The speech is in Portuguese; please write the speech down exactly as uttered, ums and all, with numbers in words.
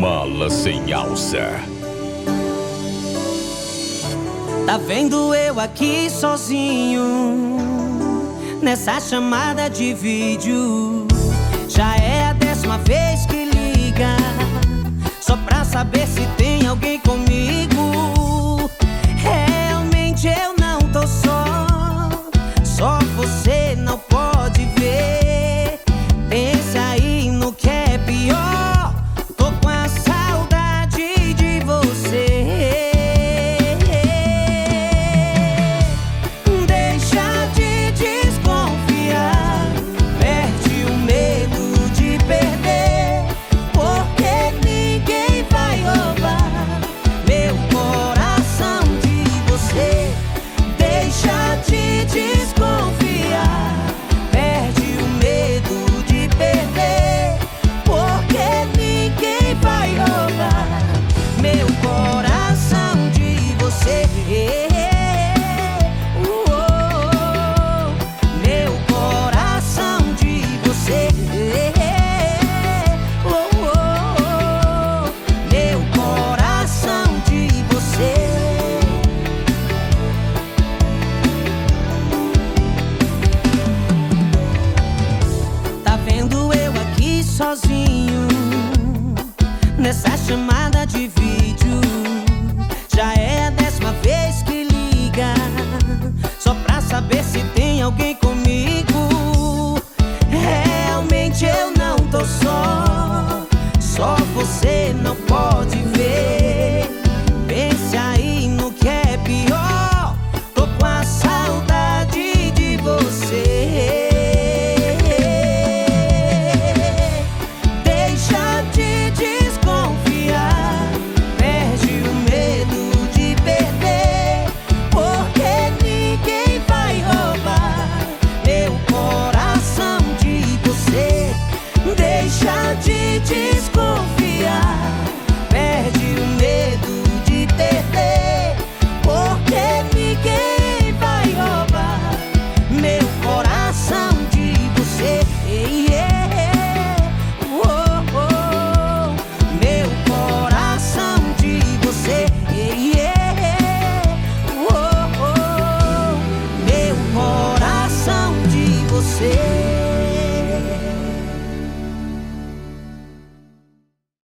Mala sem alça. Tá vendo eu aqui sozinho nessa chamada de vídeo? Já é a décima vez que liga só pra saber se tem alguém comigo. Realmente eu não tô só, só você não pode ver. Pense aí no que é pior, tô com a saudade de você. Deixa de desconfiar, perde o medo de perder, porque ninguém vai roubar meu coração de você. Deixa de desconfiar, perde o medo de perder, porque ninguém vai roubar meu coração de você. Uou, meu coração de você. Uou, meu coração de você. Tá vendo eu aqui sozinho